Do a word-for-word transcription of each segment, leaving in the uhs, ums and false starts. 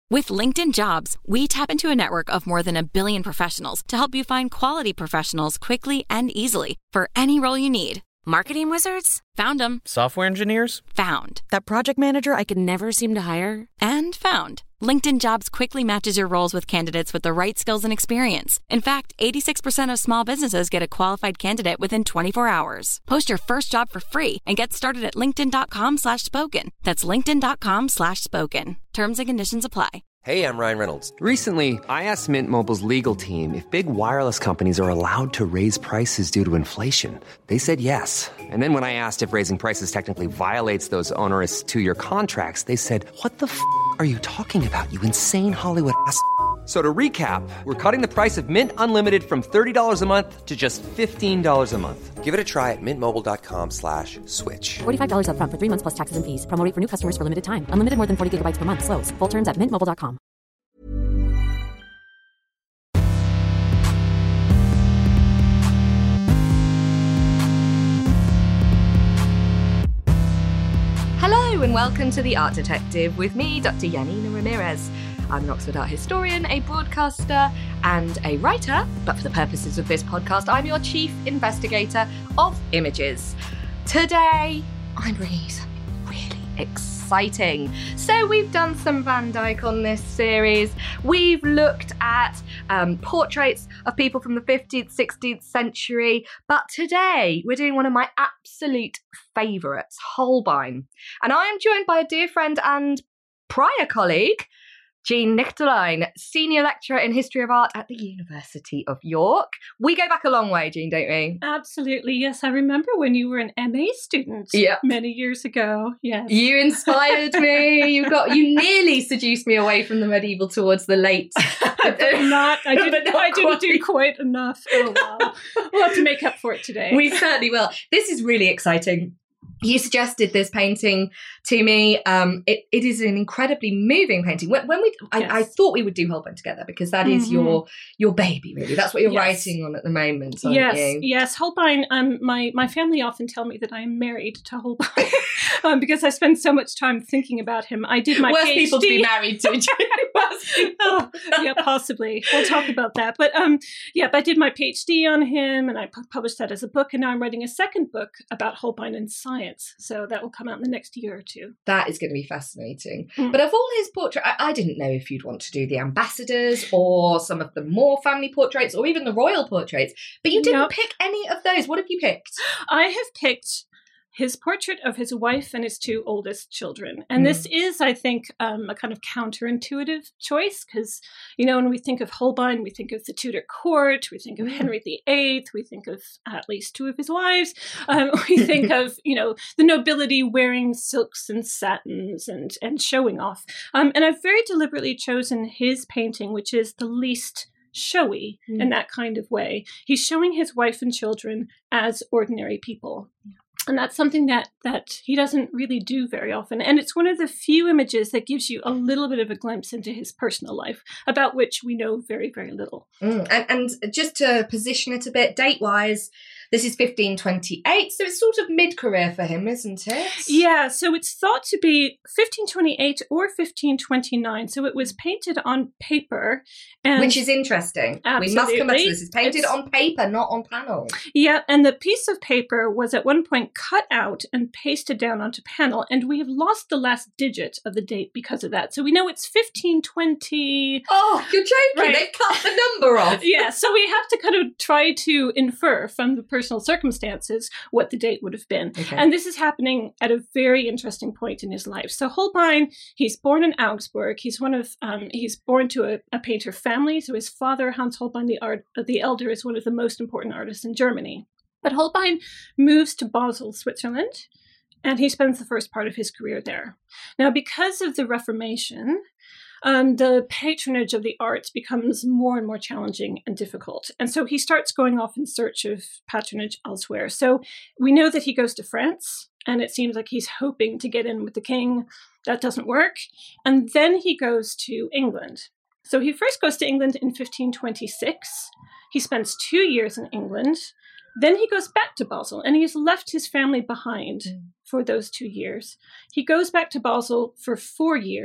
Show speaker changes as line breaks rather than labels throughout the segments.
With LinkedIn Jobs, we tap into a network of more than a billion professionals to help you find quality professionals quickly and easily for any role you need. Marketing wizards? Found them.
Software engineers?
Found. That project manager I could never seem to hire? And found. LinkedIn Jobs quickly matches your roles with candidates with the right skills and experience. In fact, eighty-six percent of small businesses get a qualified candidate within twenty-four hours. Post your first job for free and get started at linkedin.com slash spoken. That's linkedin.com slash spoken. Terms and conditions apply.
Hey, I'm Ryan Reynolds. Recently, I asked Mint Mobile's legal team if big wireless companies are allowed to raise prices due to inflation. They said yes. And then when I asked if raising prices technically violates those onerous two-year contracts, they said, what the f*** are you talking about, you insane Hollywood ass f- So to recap, we're cutting the price of Mint Unlimited from thirty dollars a month to just fifteen dollars a month. Give it a try at mintmobile.com slash switch.
forty-five dollars up front for three months plus taxes and fees. Promo rate for new customers for limited time. Unlimited more than forty gigabytes per month. Slows full terms at mint mobile dot com.
Hello and welcome to The Art Detective with me, Doctor Yanina Ramirez. I'm an Oxford art historian, a broadcaster and a writer, but for the purposes of this podcast, I'm your chief investigator of images. Today, I'm bringing you something really exciting. So we've done some Van Dyck on this series. We've looked at um, portraits of people from the fifteenth, sixteenth century, but today we're doing one of my absolute favourites, Holbein. And I am joined by a dear friend and prior colleague, Jean Nichteline, Senior Lecturer in History of Art at the University of York. We go back a long way, Jean, don't we?
Absolutely, yes. I remember when you were an M A student
yep.
many years ago. Yes,
you inspired me. You got you nearly seduced me away from the medieval towards the late.
but not. I didn't.
Not
I didn't
quite.
do quite enough. Oh wow! We'll have to make up for it today.
We certainly will. This is really exciting. You suggested this painting to me. Um, it, it is an incredibly moving painting. When, when we, I,
Yes.
I thought we would do Holbein together because that is
Mhm.
your your baby, really. That's what you're
Yes.
writing on at the moment, aren't
Yes,
you?
yes. Holbein. Um, my my family often tell me that I am married to Holbein um, because I spend so much time thinking about him. I did my
Worst
PhD.
people to be married to. Worst people.
Oh, yeah, possibly. We'll talk about that. But um, yeah, but I did my PhD on him, and I pu- published that as a book. And now I'm writing a second book about Holbein and science. So that will come out in the next year or two.
That is going to be fascinating.
Mm.
But of all his portraits, I, I didn't know if you'd want to do the ambassadors or some of the more family portraits or even the royal portraits. But you didn't
Nope.
pick any of those. What have you picked?
I have picked his portrait of his wife and his two oldest children. And
Mm.
this is, I think, um, a kind of counterintuitive choice because, you know, when we think of Holbein, we think of the Tudor court, we think of
Mm.
Henry the Eighth, we think of at least two of his wives. Um, we think of, you know, the nobility wearing silks and satins and, and showing off. Um, and I've very deliberately chosen his painting, which is the least showy
Mm.
in that kind of way. He's showing his wife and children as ordinary people. And that's something that that he doesn't really do very often. And it's one of the few images that gives you a little bit of a glimpse into his personal life, about which we know very, very little.
Mm. And, and just to position it a bit, date-wise, this is fifteen twenty-eight, so it's sort of mid-career for him, isn't it?
Yeah, so it's thought to be fifteen twenty-eight or fifteen twenty-nine. So it was painted on paper. And
Which is interesting. We must come back to
Absolutely.
this. It's painted
It's-
on paper, not on panel.
Yeah, and the piece of paper was at one point cut out and pasted down onto panel, and we have lost the last digit of the date because of that. So we know it's fifteen twenty.
Oh, you're joking.
Right.
They cut the number off.
Yeah, so we have to kind of try to infer from the personal circumstances what the date would have been.
Okay.
And this is happening at a very interesting point in his life. So Holbein, he's born in Augsburg. He's one of, um, he's born to a, a painter family. So his father, Hans Holbein the, art, the Elder, is one of the most important artists in Germany. But Holbein moves to Basel, Switzerland, and he spends the first part of his career there. Now, because of the Reformation, um, the patronage of the arts becomes more and more challenging and difficult. And so he starts going off in search of patronage elsewhere. So we know that he goes to France, and it seems like he's hoping to get in with the king. That doesn't work. And then he goes to England. So he first goes to England in fifteen twenty-six. He spends two years in England. Then he goes back to Basel, and he's left his family behind mm. for those two years. He goes back to Basel for four years,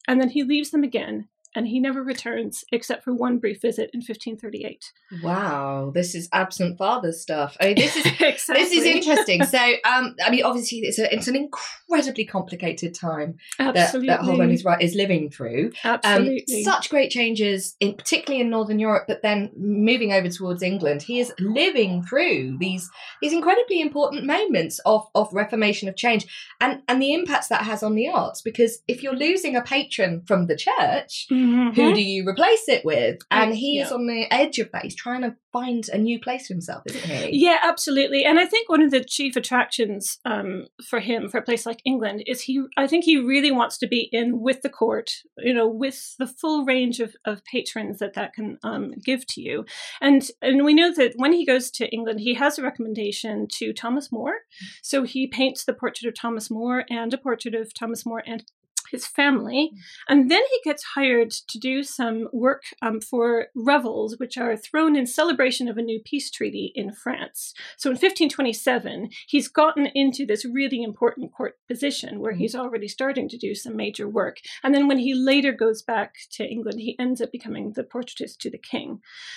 and then he leaves them again. And he never returns except for one brief visit in fifteen thirty-eight.
Wow, this is absent father stuff. I mean, this is
exactly.
this is interesting. So, um, I mean, obviously, it's a, it's an incredibly complicated time
Absolutely.
that, that Holbein is right is living through.
Absolutely,
um, such great changes, in particularly in Northern Europe, but then moving over towards England, he is living through these these incredibly important moments of of reformation, of change, and and the impacts that has on the arts. Because if you're losing a patron from the church,
mm-hmm.
who do you replace it with? And he
yeah.
is on the edge of that. He's trying to find a new place for himself, isn't he?
Yeah, absolutely. And I think one of the chief attractions um, for him, for a place like England, is he, I think he really wants to be in with the court, you know, with the full range of, of patrons that that can um, give to you. And, and we know that when he goes to England, he has a recommendation to Thomas More. So he paints the portrait of Thomas More and a portrait of Thomas More and his family. And then he gets hired to do some work um, for revels, which are thrown in celebration of a new peace treaty in France. So in fifteen twenty-seven, he's gotten into this really important court position where he's already starting to do some major work. And then when he later goes back to England, he ends up becoming the portraitist to the king.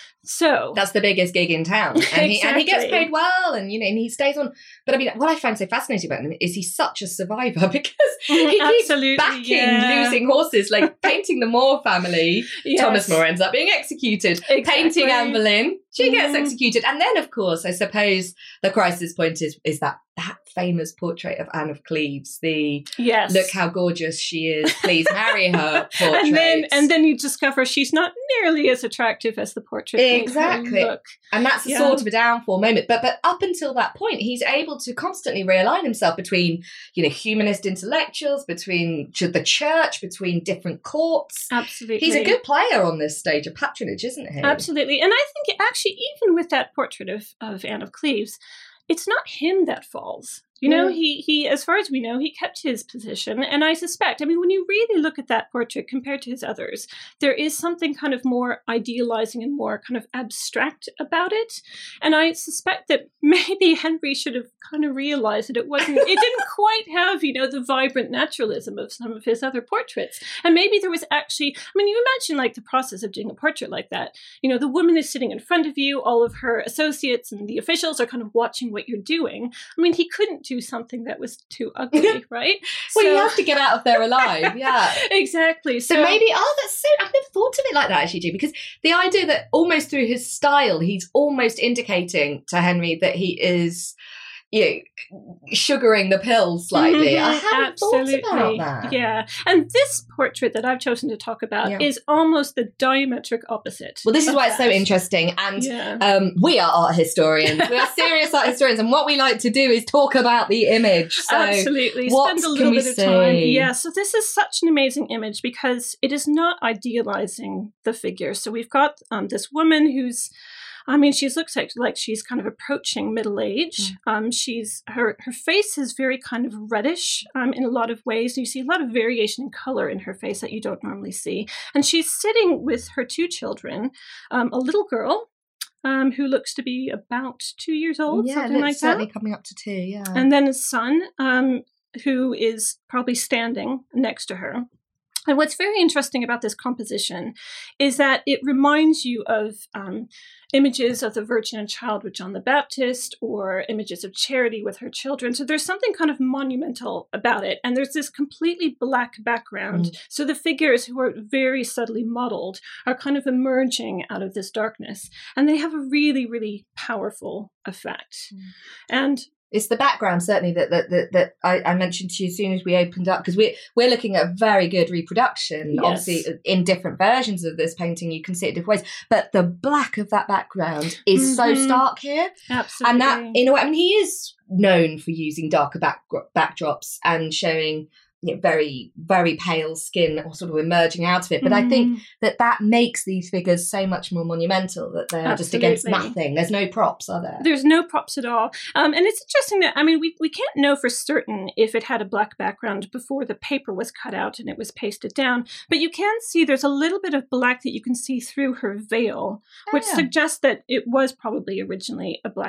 So
that's the biggest gig in town, and,
exactly.
he, and he gets paid well, and you know, and he stays on. But I mean, what I find so fascinating about him is he's such a survivor because he
Absolutely,
keeps backing
yeah.
losing horses, like painting the More family.
Yes.
Thomas More ends up being executed.
Exactly.
Painting Anne Boleyn, she gets
Mm.
executed, and then of course, I suppose the crisis point is is that that famous portrait of Anne of Cleves. The
yes,
look how gorgeous she is. Please marry her portrait.
and then and then you discover she's not nearly as attractive as the portrait.
Exactly.
Look.
And that's
Yeah.
sort of a downfall moment. But but up until that point, he's able to constantly realign himself between, you know, humanist intellectuals, between the church, between different courts.
Absolutely.
He's a good player on this stage of patronage, isn't he?
Absolutely. And I think actually, even with that portrait of, of Anne of Cleves, it's not him that falls. You know,
Mm.
he, he, as far as we know, he kept his position. And I suspect, I mean, when you really look at that portrait compared to his others, there is something kind of more idealizing and more kind of abstract about it. And I suspect that maybe Henry should have kind of realized that it wasn't, it didn't quite have, you know, the vibrant naturalism of some of his other portraits. And maybe there was actually, I mean, you imagine like the process of doing a portrait like that. You know, the woman is sitting in front of you, all of her associates and the officials are kind of watching what you're doing. I mean, he couldn't do something that was too ugly, right?
Well,
So-
you have to get out of there alive, yeah.
Exactly.
So maybe, oh, that's so, I've never thought of it like that, actually, G, because the idea that almost through his style, he's almost indicating to Henry that he is, you know, sugaring the pill slightly.
Mhm,
I hadn't
absolutely.
thought about that.
Yeah. And this portrait that I've chosen to talk about
Yeah.
is almost the diametric opposite.
Well, this is
of
why it's so
that.
interesting. And
Yeah.
um, we are art historians. We are serious art historians. And what we like to do is talk about the image. So
Absolutely.
what
Spend a
can
little
we
bit of time.
say?
Yeah. So this is such an amazing image because it is not idealizing the figure. So we've got um, this woman who's, I mean, she looks like, like she's kind of approaching middle age.
Mm.
Um, she's her her face is very kind of reddish um, in a lot of ways. You see a lot of variation in color in her face that you don't normally see. And she's sitting with her two children, um, a little girl um, who looks to be about two years old,
Yeah,
something
looks
like
certainly
that.
coming up to two, yeah.
And then a son um, who is probably standing next to her. And what's very interesting about this composition is that it reminds you of um, images of the Virgin and Child with John the Baptist or images of Charity with her children. So there's something kind of monumental about it. And there's this completely black background.
Mm.
So the figures who are very subtly modeled are kind of emerging out of this darkness. And they have a really, really powerful effect.
Mm.
And
it's the background, certainly, that that that, that I, I mentioned to you as soon as we opened up, because we're, we're looking at a very good reproduction,
Yes.
obviously, in different versions of this painting. You can see it different ways. But the black of that background is so
Mhm.
stark here.
absolutely.
And that, in a way, I mean, he is known for using darker back, backdrops and showing, you know, very, very pale skin or sort of emerging out of it. But I think
Mhm.
that that makes these figures so much more monumental, that they're just against
Absolutely.
nothing. There's no props, are there?
There's no props at all. Um, and it's interesting that, I mean, we, we can't know for certain if it had a black background before the paper was cut out and it was pasted down. But you can see there's a little bit of black that you can see through her veil, which
Ah.
suggests that it was probably originally a black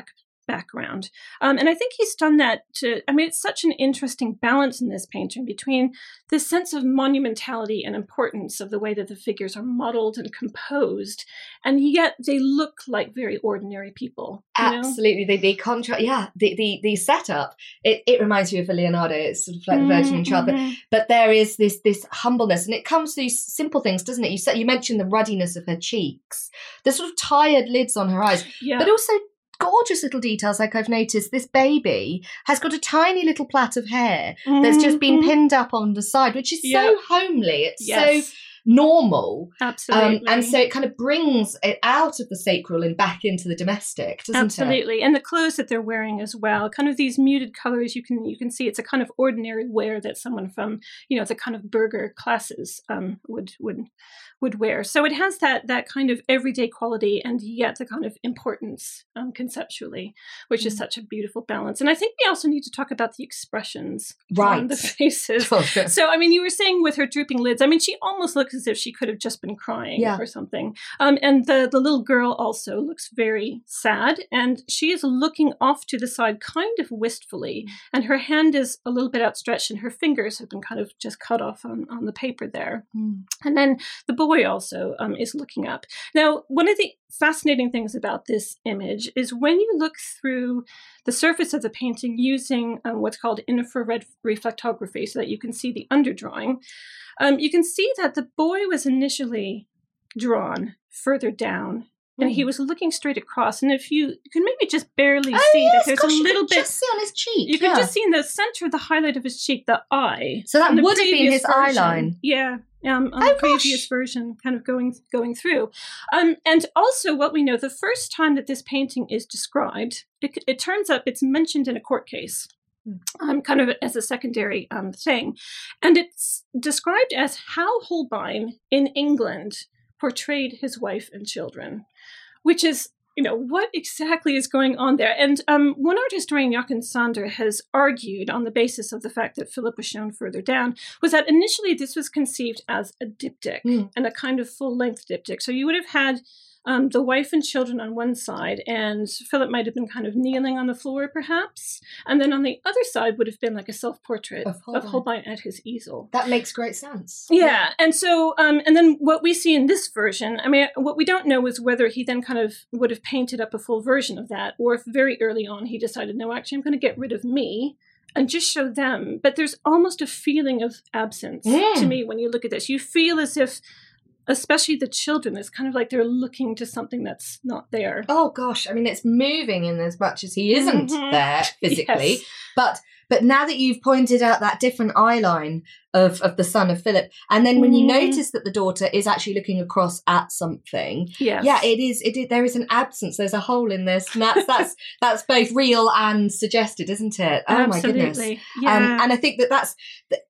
background. Um, and I think he's done that to, I mean, it's such an interesting balance in this painting between this sense of monumentality and importance of the way that the figures are modeled and composed, and yet they look like very ordinary people.
Absolutely. The, the contrast, yeah, the, the, the setup, it, it reminds you of a Leonardo. It's sort of like
mm-hmm.
Virgin and Child, but, but there is this this humbleness, and it comes through simple things, doesn't it? You said, you mentioned the ruddiness of her cheeks, the sort of tired lids on her eyes,
yeah.
but also gorgeous little details. Like I've noticed this baby has got a tiny little plait of hair mm-hmm. that's just been pinned up on the side, which is yeah. so homely. It's yes. so normal.
Absolutely.
Um, and so it kind of brings it out of the sacral and back into the domestic, doesn't
Absolutely.
it?
Absolutely. And the clothes that they're wearing as well, kind of these muted colors, you can you can see it's a kind of ordinary wear that someone from, you know, the kind of burgher classes um, would would would wear. So it has that that kind of everyday quality and yet the kind of importance um, conceptually, which mm. is such a beautiful balance. And I think we also need to talk about the expressions
right.
on the faces.
Oh, sure.
So, I mean, you were saying with her drooping lids, I mean, she almost looks as if she could have just been crying yeah. or something. Um, and the, the little girl also looks very sad, and she is looking off to the side kind of wistfully, mm. and her hand is a little bit outstretched and her fingers have been kind of just cut off on, on the paper there. Mm. And then the boy also um, is looking up. Now, one of the fascinating things about this image is when you look through the surface of the painting using um, what's called infrared reflectography so that you can see the underdrawing, um, you can see that the boy was initially drawn further down. And he was looking straight across. And if you, you can maybe just barely
oh,
see
yes,
that there's
gosh,
a little
you
bit.
Just see on his cheek.
You
yeah.
can just see in the center of the highlight of his cheek, the eye.
So that would have been his
version.
eye line.
Yeah. Um, on
oh,
the previous
gosh.
version, kind of going going through. Um, and also what we know, the first time that this painting is described, it, it turns up, it's mentioned in a court case. Um, kind of as a secondary um, thing. And it's described as how Holbein in England portrayed his wife and children, which is, you know, what exactly is going on there? And um, one art historian, Jochen Sander, has argued on the basis of the fact that Philip was shown further down, was that initially this was conceived as a diptych mm. and a kind of full-length diptych. So you would have had Um, the wife and children on one side, and Philip might have been kind of kneeling on the floor, perhaps. And then on the other side would have been like a self-portrait of Holbein, of Holbein at his easel.
That makes great sense.
Yeah. yeah. And so, um, and then what we see in this version, I mean, what we don't know is whether he then kind of would have painted up a full version of that, or if very early on he decided, no, actually, I'm going to get rid of me and just show them. But there's almost a feeling of absence mm. to me when you look at this. You feel as if, especially the children, it's kind of like they're looking to something that's not there.
Oh gosh, I mean, it's moving in as much as he isn't mm-hmm. there physically. Yes. But but now that you've pointed out that different eye line of, of the son of Philip, and then when you mm. notice that the daughter is actually looking across at something,
yes.
yeah, it is. It is. There is an absence. There's a hole in this, and that's that's that's both real and suggested, isn't it? Oh
Absolutely.
my goodness!
Yeah.
Um, and I think that that's.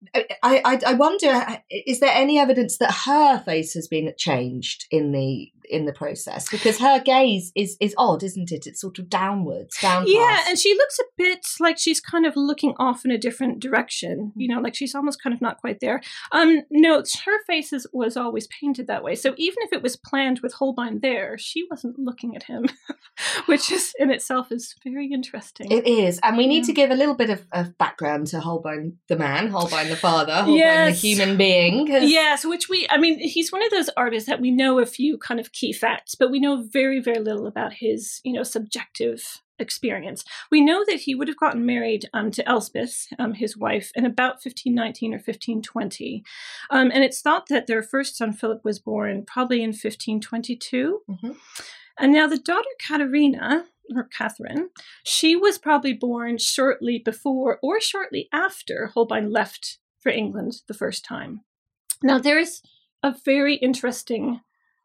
I, I I wonder, is there any evidence that her face has been changed in the in the process, because her gaze is is odd, isn't it? It's sort of downwards, downcast.
Yeah, and she looks a bit like she's kind of looking off in a different direction. You know, like she's almost kind of not quite there. Um, no, her face is, was always painted that way. So even if it was planned with Holbein there, she wasn't looking at him, which is in itself is very interesting.
It is, and we need
yeah.
to give a little bit of, of background to Holbein the man, Holbein the father, Holbein
yes.
the human being.
Yes, which we, I mean, he's one of those artists that we know a few kind of key facts, but we know very, very little about his, you know, subjective experience. We know that he would have gotten married um, to Elspeth, um, his wife, in about fifteen nineteen or fifteen twenty. Um, and it's thought that their first son, Philip, was born probably in fifteen twenty-two. Mm-hmm. And now the daughter, Katerina, or Catherine, she was probably born shortly before or shortly after Holbein left for England the first time. Now, there's a very interesting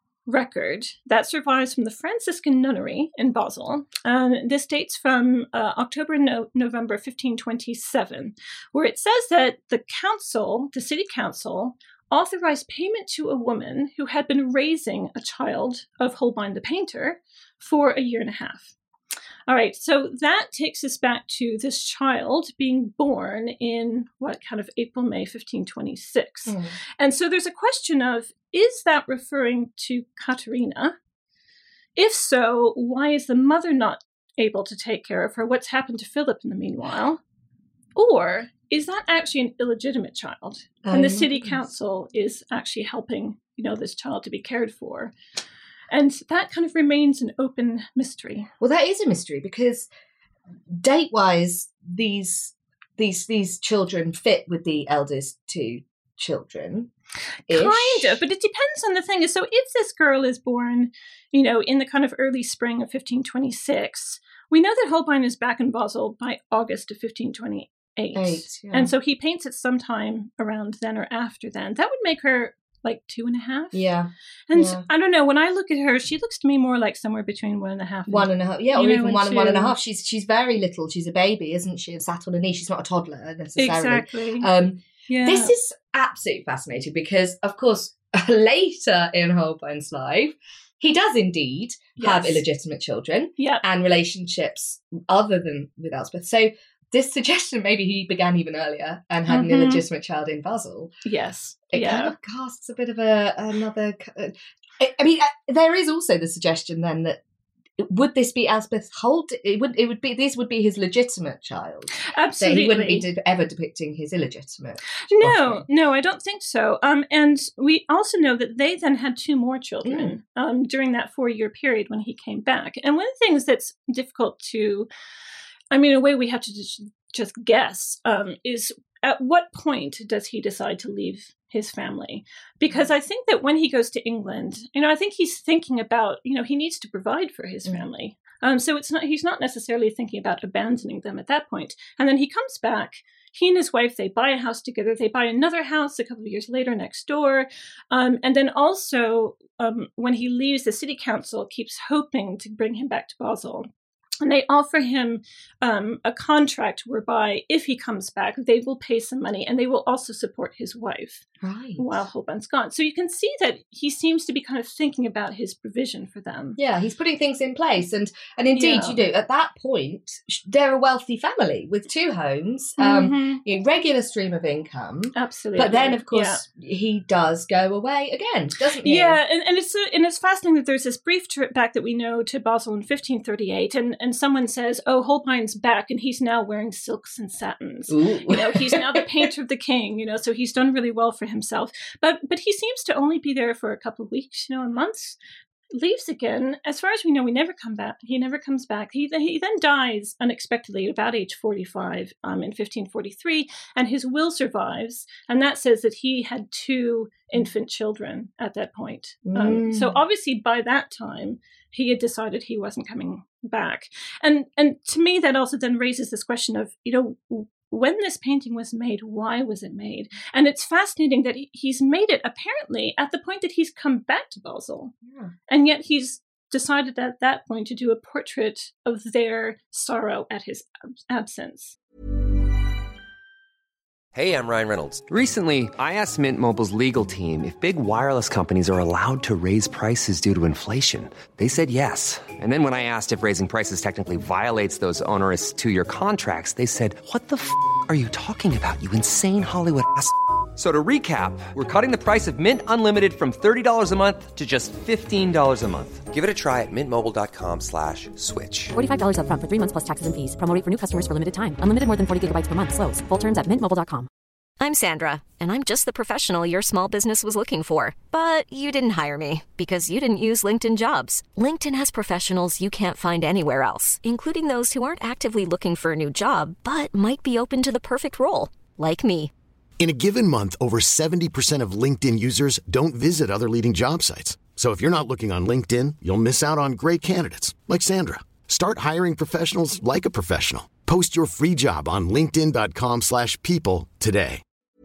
record that survives from the Franciscan nunnery in Basel. Um, this dates from uh, October no- November fifteen twenty-seven, where it says that the council, the city council, authorized payment to a woman who had been raising a child of Holbein the painter for a year and a half. All right, so that takes us back to this child being born in what kind of April, May fifteen twenty-six. Mm. And so there's a question of, is that referring to Katerina? If so, why is the mother not able to take care of her? What's happened to Philip in the meanwhile? Or is that actually an illegitimate child?
Oh,
and the city
goodness.
council is actually helping, you know, this child to be cared for. And that kind of remains an open mystery.
Well, that is a mystery because date-wise, these these these children fit with the eldest two children.
Kind of, but it depends on the thing. So if this girl is born, you know, in the kind of early spring of fifteen twenty-six, we know that Holbein is back in Basel by August of fifteen twenty-eight.
Eight, yeah.
And so he paints it sometime around then or after then. That would make her like two and a half.
Yeah.
And
yeah.
I don't know, when I look at her, she looks to me more like somewhere between one and a half. And,
One and a half, yeah, or
you know,
even
and
one and one and a
two.
half. She's she's very little. She's a baby, isn't she? And sat on a knee. She's not a toddler necessarily.
Exactly.
Um,
yeah.
This is absolutely fascinating because, of course, later in Holbein's life, he does indeed have
Yes.
illegitimate children
Yeah.
and relationships other than with Elspeth. So this suggestion maybe he began even earlier and had
Mhm.
an illegitimate child in Basel.
Yes.
It
yeah.
kind of casts a bit of a another. I I mean, uh, there is also the suggestion then that would this be Elspeth Holt? It would. It would be. This would be his legitimate child.
Absolutely.
So he wouldn't be de- ever depicting his illegitimate.
No,
offspring.
no, I don't think so. Um, and we also know that they then had two more children um, during that four-year period when he came back. And one of the things that's difficult to, I mean, in a way we have to just, just guess, um, is at what point does he decide to leave his family? Because I think that when he goes to England, you know, I think he's thinking about, you know, he needs to provide for his
Mm.
family. Um, so it's not, he's not necessarily thinking about abandoning them at that point. And then he comes back. He and his wife, they buy a house together. They buy another house a couple of years later next door. Um, and then also, um, when he leaves, the city council keeps hoping to bring him back to Basel. And they offer him um, a contract whereby if he comes back, they will pay some money and they will also support his wife
Right.
while Holbein's gone. So you can see that he seems to be kind of thinking about his provision for them.
Yeah, he's putting things in place, and and indeed,
Yeah.
you know, at that point, sh- they're a wealthy family with two homes, um,
Mhm.
you know, regular stream of income.
Absolutely.
But then, of
Yeah.
course, he does go away again, doesn't he?
Yeah, and, and it's and it's fascinating that there's this brief trip back that we know to Basel in fifteen thirty-eight, and, and someone says, "Oh, Holbein's back, and he's now wearing silks and satins.
Ooh.
You know, he's now the painter of the king. You know, so he's done really well for himself. But but he seems to only be there for a couple of weeks, you know, and months. Leaves again. As far as we know, we never come back. He never comes back. He he then dies unexpectedly at about age forty-five um, in fifteen forty-three, and his will survives, and that says that he had two infant children at that point. Um,
Mm.
so obviously, by that time, he had decided he wasn't coming back, and and to me, that also then raises this question of, you know, when this painting was made, why was it made? And it's fascinating that he- he's made it apparently at the point that he's come back to Basel.
Yeah.
And yet he's decided at that point to do a portrait of their sorrow at his ab- absence.
Hey, I'm Ryan Reynolds. Recently, I asked Mint Mobile's legal team if big wireless companies are allowed to raise prices due to inflation. They said yes. And then when I asked if raising prices technically violates those onerous two-year contracts, they said, "What the f*** are you talking about, you insane Hollywood ass?" So to recap, we're cutting the price of Mint Unlimited from thirty dollars a month to just fifteen dollars a month. Give it a try at mintmobile.com slash switch.
forty-five dollars up front for three months plus taxes and fees. Promo rate for new customers for limited time. Unlimited more than forty gigabytes per month. Slows full terms at mint mobile dot com.
I'm Sandra, and I'm just the professional your small business was looking for. But you didn't hire me because you didn't use LinkedIn Jobs. LinkedIn has professionals you can't find anywhere else, including those who aren't actively looking for a new job, but might be open to the perfect role, like me.
In a given month, over seventy percent of LinkedIn users don't visit other leading job sites. So if you're not looking on LinkedIn, you'll miss out on great candidates like Sandra. Start hiring professionals like a professional. Post your free job on linkedin dot com slash people today.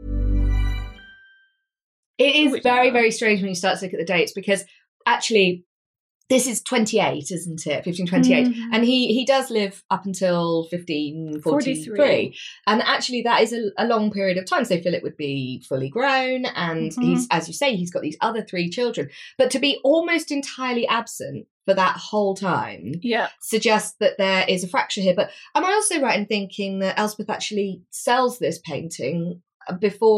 It is
Which-
very, very strange when you start to look at the dates because actually this is twenty-eight, isn't it? fifteen twenty-eight.
Mhm.
And he he does live up until fifteen forty-three.
forty-three.
And actually that is a, a long period of time. So Philip would be fully grown and
Mhm.
he's, as you say, he's got these other three children. But to be almost entirely absent for that whole time
Yeah.
suggests that there is a fracture here. But am I also right in thinking that Elspeth actually sells this painting before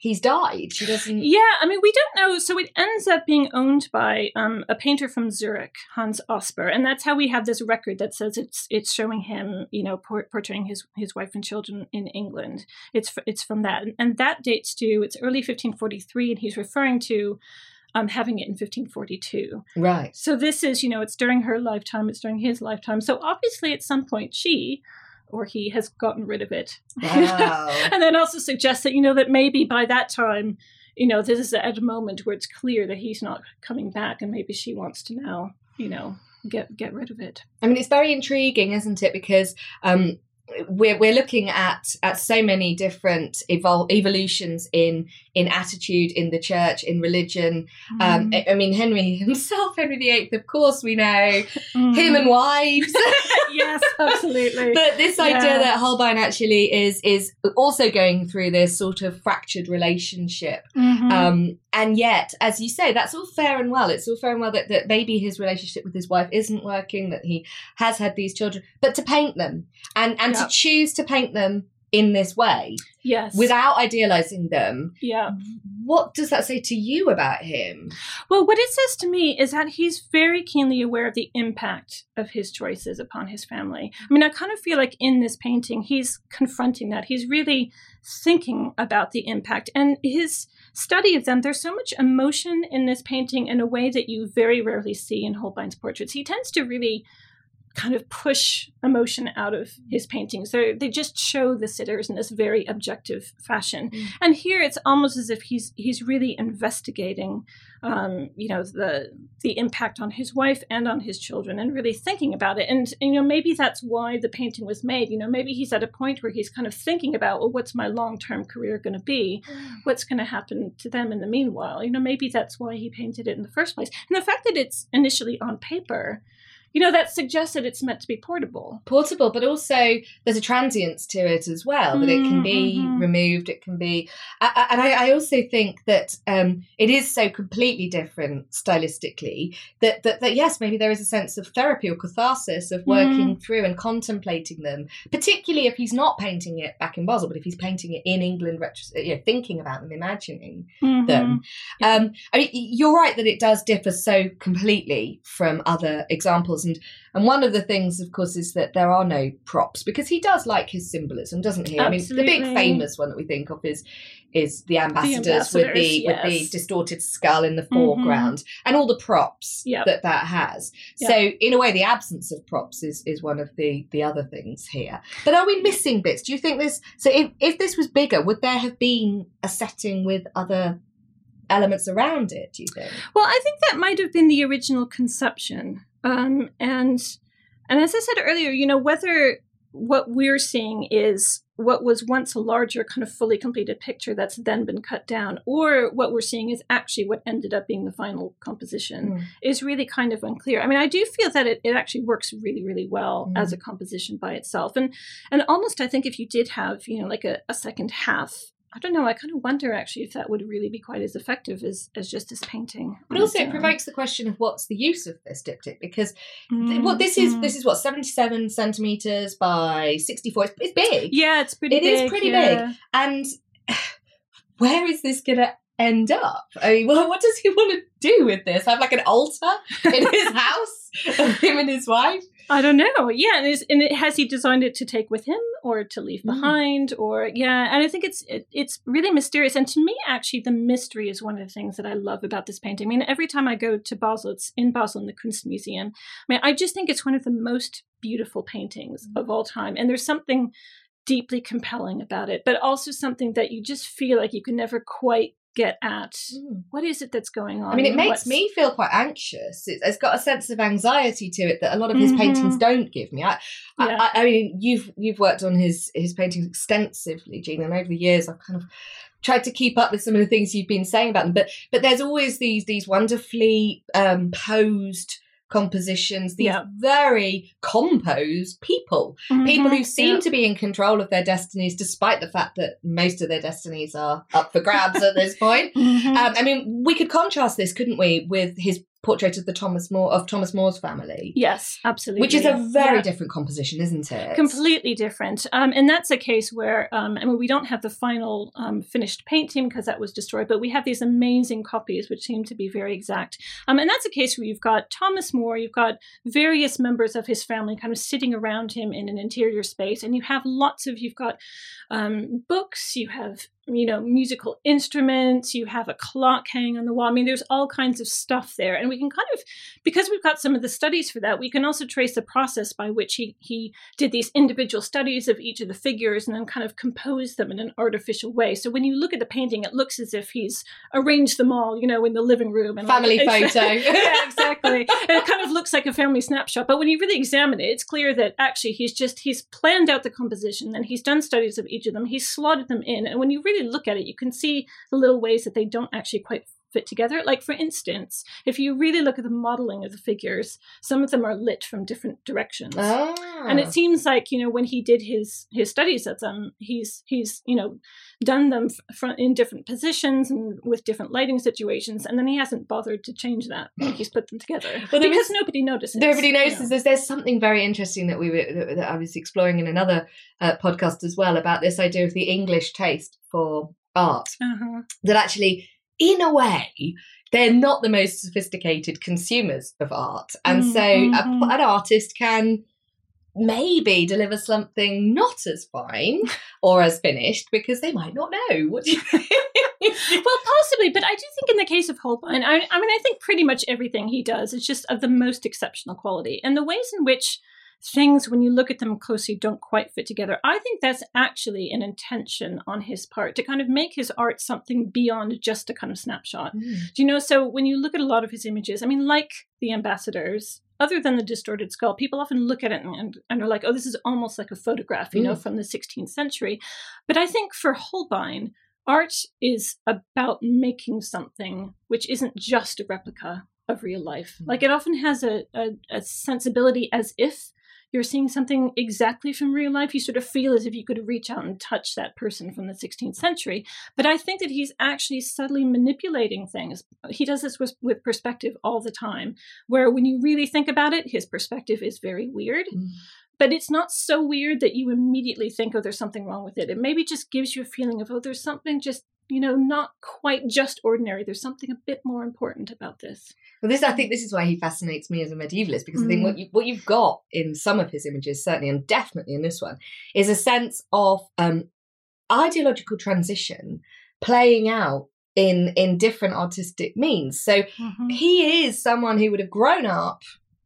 he's died. She doesn't.
Yeah, I mean, we don't know. So it ends up being owned by um, a painter from Zurich, Hans Osper, and that's how we have this record that says it's it's showing him, you know, por- portraying his his wife and children in England. It's it's from that, and, and that dates to it's early fifteen forty-three, and he's referring to um, having it in fifteen forty-two.
Right.
So this is, you know, it's during her lifetime. It's during his lifetime. So obviously, at some point, she. Or he has gotten rid of it.
Wow.
And then also suggests that, you know, that maybe by that time, you know, this is at a moment where it's clear that he's not coming back and maybe she wants to now, you know, get get rid of it.
I mean, it's very intriguing, isn't it? Because um, we're we're looking at at so many different evol- evolutions in in attitude, in the church, in religion. Mm. Um, I, I mean, Henry himself, Henry the Eighth, of course, we know mm. him and wives.
Yes, absolutely.
But this
yeah.
idea that Holbein actually is is also going through this sort of fractured relationship.
Mm-hmm.
Um, and yet, as you say, that's all fair and well. It's all fair and well that, that maybe his relationship with his wife isn't working, that he has had these children, but to paint them and, and
yeah.
to choose to paint them in this way,
yes,
without idealizing them.
Yeah.
What does that say to you about him?
Well, what it says to me is that he's very keenly aware of the impact of his choices upon his family. I mean, I kind of feel like in this painting, he's confronting that. He's really thinking about the impact. And his study of them, there's so much emotion in this painting in a way that you very rarely see in Holbein's portraits. He tends to really kind of push emotion out of his paintings. So they just show the sitters in this very objective fashion. Mm. And here it's almost as if he's he's really investigating, um, you know, the the impact on his wife and on his children, and really thinking about it. And, you know, maybe that's why the painting was made. You know, maybe he's at a point where he's kind of thinking about, well, what's my long-term career going to be? Mm. What's going to happen to them in the meanwhile? You know, maybe that's why he painted it in the first place. And the fact that it's initially on paper, you know, that suggests that it's meant to be portable.
Portable, but also there's a transience to it as well, that it can be
mm-hmm.
removed, it can be... I, and I, I also think that um, it is so completely different stylistically that, that, that, yes, maybe there is a sense of therapy or catharsis of working mm. through and contemplating them, particularly if he's not painting it back in Basel, but if he's painting it in England, retro- you know, thinking about them, imagining mm-hmm. them.
Yeah.
Um, I mean, you're right that it does differ so completely from other examples. And and one of the things, of course, is that there are no props, because he does like his symbolism, doesn't he?
Absolutely.
I mean, the big famous one that we think of is is the ambassadors,
the ambassadors
with the
yes.
with the distorted skull in the foreground mm-hmm. and all the props
yep.
that that has.
Yep.
So in a way, the absence of props is is one of the the other things here. But are we missing bits? Do you think this? So if if this was bigger, would there have been a setting with other elements around it, do you think?
Well, I think that might have been the original conception. Um, and and as I said earlier, you know, whether what we're seeing is what was once a larger kind of fully completed picture that's then been cut down, or what we're seeing is actually what ended up being the final composition mm. is really kind of unclear. I mean, I do feel that it, it actually works really, really well mm. as a composition by itself. And and almost, I think if you did have, you know, like a, a second half, I don't know, I kind of wonder actually if that would really be quite as effective as, as just this painting.
But also it provokes the question of what's the use of this diptych, because mm-hmm. th- what this is this is what, seventy-seven centimetres by sixty-four. It's, it's big.
Yeah, it's pretty
it
big.
It is pretty
yeah.
big. And where is this going to end up? I mean, well, what does he want to do with this? Have like an altar in his house of him and his wife?
I don't know. Yeah, and, is, and it, has he designed it to take with him or to leave behind? Mm. Or yeah, and I think it's it, it's really mysterious. And to me, actually, the mystery is one of the things that I love about this painting. I mean, every time I go to Basel, it's in Basel in the Kunstmuseum. I mean, I just think it's one of the most beautiful paintings mm. of all time. And there's something deeply compelling about it, but also something that you just feel like you can never quite get at. Mm. What is it that's going on?
I mean, it makes
What's...
me feel quite anxious. It's, it's got a sense of anxiety to it that a lot of his mm-hmm. paintings don't give me. I,
yeah.
I, I mean, you've you've worked on his his paintings extensively, Jean, and over the years I've kind of tried to keep up with some of the things you've been saying about them. But but there's always these these wonderfully um, posed compositions, these yeah. very composed people, mm-hmm. people who seem yeah. to be in control of their destinies, despite the fact that most of their destinies are up for grabs at this point.
Mm-hmm.
Um, I mean, we could contrast this, couldn't we, with his portrait of the Thomas More of Thomas More's family.
Yes, absolutely.
Which is a very
yeah.
different composition, isn't it?
Completely different. Um, and that's a case where, um, I mean, we don't have the final um, finished painting because that was destroyed, but we have these amazing copies which seem to be very exact. Um, and that's a case where you've got Thomas More, you've got various members of his family kind of sitting around him in an interior space, and you have lots of, you've got um, books, you have you know, musical instruments, you have a clock hanging on the wall. I mean, there's all kinds of stuff there. And we can kind of, because we've got some of the studies for that, we can also trace the process by which he, he did these individual studies of each of the figures and then kind of composed them in an artificial way. So when you look at the painting, it looks as if he's arranged them all, you know, in the living room. And
family
like,
photo.
Yeah, exactly. And it kind of looks like a family snapshot. But when you really examine it, it's clear that actually he's just, he's planned out the composition and he's done studies of each of them. He's slotted them in. And when you really look at it, you can see the little ways that they don't actually quite fit together. Like, for instance, if you really look at the modeling of the figures, some of them are lit from different directions.
Ah.
And it seems like, you know, when he did his his studies of them, he's, he's you know, done them f- in different positions and with different lighting situations, and then he hasn't bothered to change that. Like, he's put them together.
Well,
because
was,
nobody notices.
Nobody notices.
You know.
There's, there's something very interesting that we were that, that I was exploring in another uh, podcast as well about this idea of the English taste for art.
Uh-huh.
That actually, in a way, they're not the most sophisticated consumers of art. And so
mm-hmm.
a, an artist can maybe deliver something not as fine or as finished because they might not know. What do you think?
Well, possibly, but I do think in the case of Holbein, I, I mean, I think pretty much everything he does is just of the most exceptional quality. And the ways in which things, when you look at them closely, don't quite fit together, I think that's actually an intention on his part to kind of make his art something beyond just a kind of snapshot. Mm. Do you know, so when you look at a lot of his images, I mean, like the ambassadors, other than the distorted skull, people often look at it and, and are like, oh, this is almost like a photograph, you mm. know, from the sixteenth century. But I think for Holbein, art is about making something which isn't just a replica of real life. Mm. Like, it often has a, a, a sensibility as if you're seeing something exactly from real life. You sort of feel as if you could reach out and touch that person from the sixteenth century. But I think that he's actually subtly manipulating things. He does this with, with perspective all the time, where when you really think about it, his perspective is very weird. Mm. But it's not so weird that you immediately think, oh, there's something wrong with it. It maybe just gives you a feeling of, oh, there's something just, you know, not quite just ordinary. There's something a bit more important about this.
Well, this I think this is why he fascinates me as a medievalist, because mm. I think what you what you've got in some of his images, certainly and definitely in this one, is a sense of um, ideological transition playing out in in different artistic means. So mm-hmm. he is someone who would have grown up.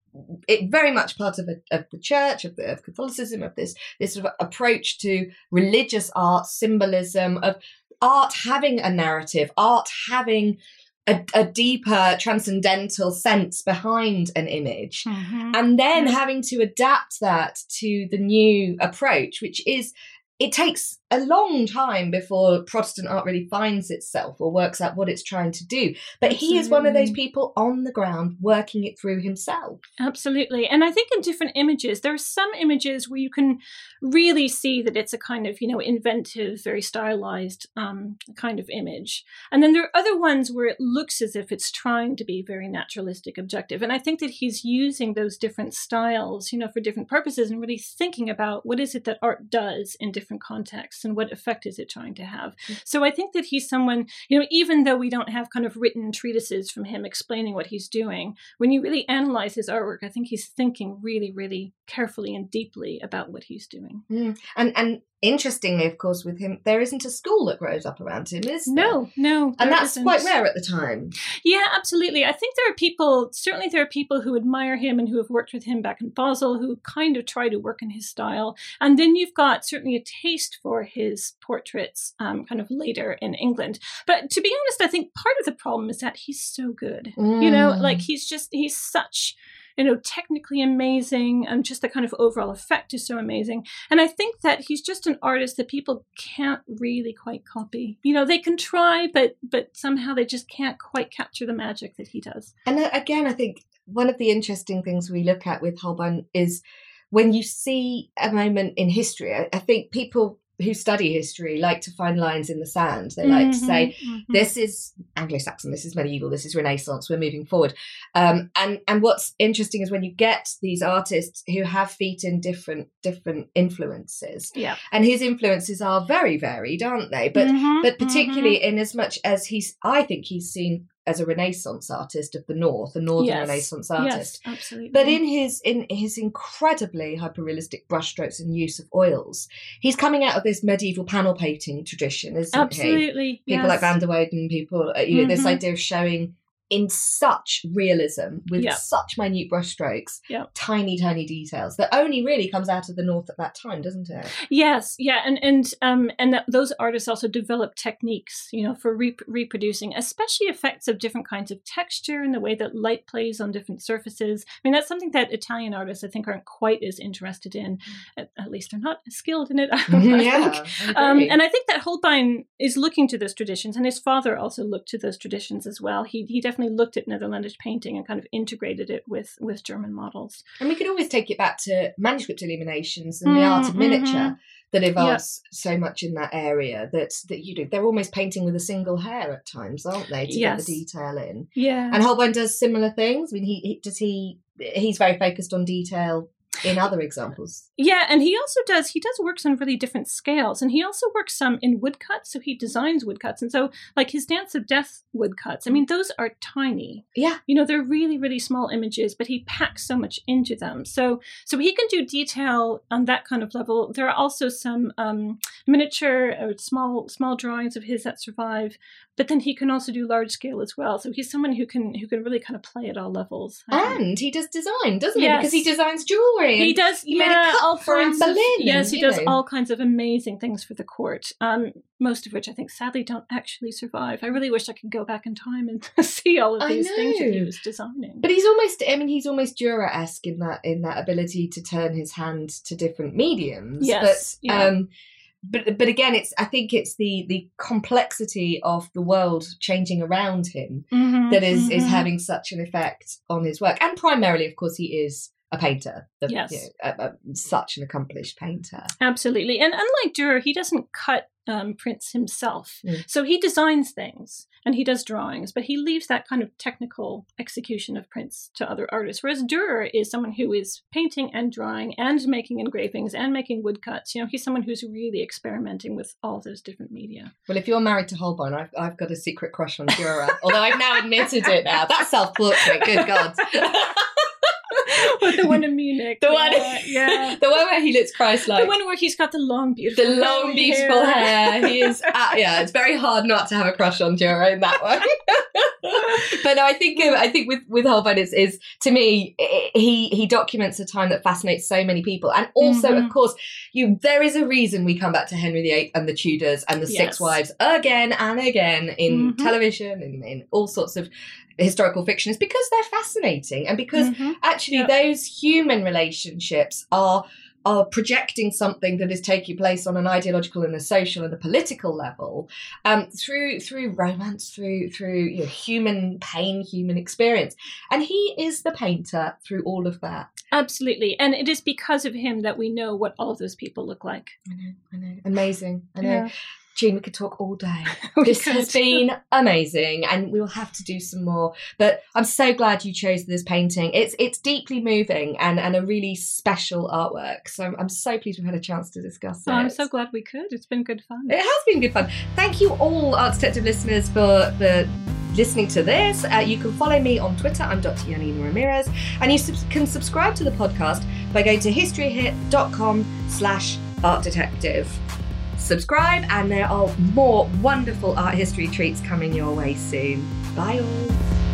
It very much part of, a, of the church, of, the, of Catholicism, of this this sort of approach to religious art, symbolism, of art having a narrative, art having a, a deeper transcendental sense behind an image, mm-hmm. and then yeah. having to adapt that to the new approach, which is, it takes a long time before Protestant art really finds itself or works out what it's trying to do. But Absolutely. He is one of those people on the ground working it through himself.
Absolutely. And I think in different images, there are some images where you can really see that it's a kind of, you know, inventive, very stylized um, kind of image. And then there are other ones where it looks as if it's trying to be very naturalistic, objective. And I think that he's using those different styles, you know, for different purposes and really thinking about what is it that art does in different contexts and what effect is it trying to have. Mm-hmm. So I think that he's someone, you know, even though we don't have kind of written treatises from him explaining what he's doing, when you really analyze his artwork, I think he's thinking really, really carefully and deeply about what he's doing.
Mm. And and interestingly, of course, with him, there isn't a school that grows up around him, is there?
No, no.
And that's
isn't.
quite rare at the time.
Yeah, absolutely. I think there are people, certainly there are people who admire him and who have worked with him back in Basel, who kind of try to work in his style. And then you've got certainly a taste for his portraits um, kind of later in England. But to be honest, I think part of the problem is that he's so good. Mm. You know, like he's just, he's such... you know, technically amazing, and just the kind of overall effect is so amazing. And I think that he's just an artist that people can't really quite copy. You know, they can try, but but somehow they just can't quite capture the magic that he does.
And again, I think one of the interesting things we look at with Holbein is when you see a moment in history, I, I think people who study history like to find lines in the sand. They like
Mm-hmm,
to say,
mm-hmm.
this is Anglo-Saxon, this is medieval, this is Renaissance, we're moving forward. Um, and, and what's interesting is when you get these artists who have feet in different different influences.
Yeah.
And his influences are very varied, aren't they? But
Mhm,
but particularly in as much as he's, I think he's seen as a Renaissance artist of the North, a Northern
Yes.
Renaissance
Yes,
artist.
absolutely.
But in his in his incredibly hyperrealistic brushstrokes and use of oils, he's coming out of this medieval panel painting tradition, isn't he?
Absolutely.
People
yes.
like Van der Weyden, people, uh, you know, this
Mhm.
idea of showing in such realism with
Yeah.
such minute brushstrokes,
Yeah.
tiny, tiny details that only really comes out of the North at that time, doesn't it?
Yes, yeah, and and um and that those artists also develop techniques, you know, for re- reproducing, especially effects of different kinds of texture and the way that light plays on different surfaces. I mean, that's something that Italian artists, I think, aren't quite as interested in. At, at least they're not as skilled in it. I
yeah,
think.
I
Um,
agree.
and I think that Holbein is looking to those traditions, and his father also looked to those traditions as well. He he definitely looked at Netherlandish painting and kind of integrated it with with German models.
And we could always take it back to manuscript illuminations and the art of
Mm,
miniature
mhm.
that evolves so much in that area that that you know they're almost painting with a single hair at times, aren't they, to
Yes.
get the detail in?
Yeah.
And Holbein does similar things. I mean, he, he does he he's very focused on detail in other examples.
Yeah, and he also does, he does works on really different scales, and he also works some in woodcuts, so he designs woodcuts. And so, like his Dance of Death woodcuts, I mean, those are tiny.
Yeah.
You know, they're really, really small images, but he packs so much into them. So so he can do detail on that kind of level. There are also some um, miniature or small small drawings of his that survive, but then he can also do large scale as well. So he's someone who can who can really kind of play at all levels. I think.
And he does design, doesn't
Yes.
he? Because he designs jewellery.
He
and
does,
he made
yeah,
a cup
all
for Anne
kinds of,
Boleyn.
yes,
and,
he
you
does
know.
all kinds of amazing things for the court. Um, most of which I think sadly don't actually survive. I really wish I could go back in time and see all of
I
these things that he
know.
was designing.
But he's almost, I mean, he's almost Dürer-esque in that in that ability to turn his hand to different mediums.
Yes,
But
yeah.
um but but again it's I think it's the the complexity of the world changing around him
Mhm,
that is is
mhm.
having such an effect on his work. And primarily, of course, he is a painter. The,
Yes.
you know, a, a, such an accomplished painter.
Absolutely. And unlike Dürer, he doesn't cut um, prints himself.
Mm.
So he designs things and he does drawings, but he leaves that kind of technical execution of prints to other artists. Whereas Dürer is someone who is painting and drawing and making engravings and making woodcuts. You know, he's someone who's really experimenting with all those different media.
Well, if you're married to Holbein, I've, I've got a secret crush on Dürer. Although I've now admitted it now. That's self-portrait, good God.
But the one in Munich.
The
yeah,
one,
yeah.
the one where he looks Christ-like.
The one where he's got the long, beautiful
The long,
curly
beautiful hair. He is, uh, yeah. It's very hard not to have a crush on Dürer in that one. But no, I think um, I think with with Holbein is is to me i- he he documents a time that fascinates so many people, and also
Mhm.
of course you there is a reason we come back to Henry the Eighth and the Tudors and the
Yes.
Six Wives again and again in
Mhm.
television and in all sorts of historical fiction, is because they're fascinating and because
Mhm.
actually
Yeah.
those human relationships are are projecting something that is taking place on an ideological and a social and a political level um, through through romance, through through you know, human pain, human experience. And he is the painter through all of that.
Absolutely. And it is because of him that we know what all of those people look like.
I know, I know. Amazing. I know.
Yeah.
Jean, we could talk all day.
We
This
could.
has been amazing, and we'll have to do some more. But I'm so glad you chose this painting. It's it's deeply moving and, and a really special artwork. So I'm, I'm so pleased we've had a chance to discuss it.
Oh, I'm so glad we could. It's been good fun.
It has been good fun. Thank you all, Art Detective listeners, for for listening to this. Uh, you can follow me on Twitter. I'm Doctor Yanina Ramirez, and you sub- can subscribe to the podcast by going to historyhit.com slash art detective. Subscribe, and there are more wonderful art history treats coming your way soon. Bye all.